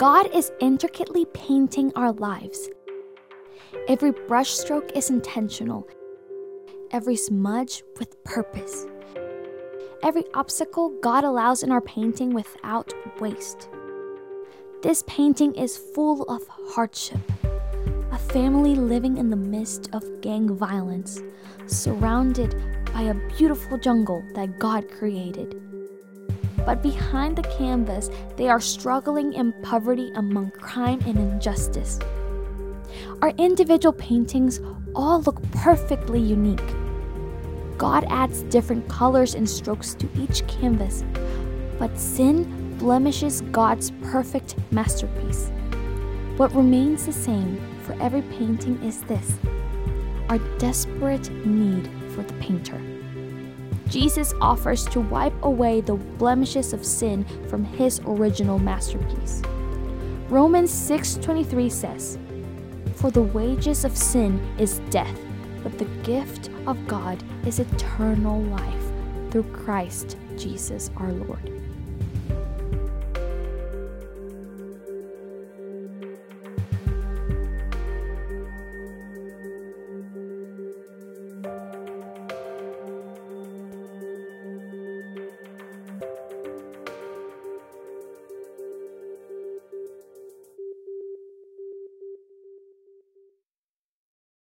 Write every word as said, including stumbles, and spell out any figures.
God is intricately painting our lives. Every brushstroke is intentional, every smudge with purpose. Every obstacle God allows in our painting without waste. This painting is full of hardship. A family living in the midst of gang violence, surrounded by a beautiful jungle that God created. But behind the canvas, they are struggling in poverty among crime and injustice. Our individual paintings all look perfectly unique. God adds different colors and strokes to each canvas, but sin blemishes God's perfect masterpiece. What remains the same for every painting is this: our desperate need for the painter. Jesus offers to wipe away the blemishes of sin from his original masterpiece. Romans six twenty-three says, "For the wages of sin is death, but the gift of God is eternal life through Christ Jesus our Lord."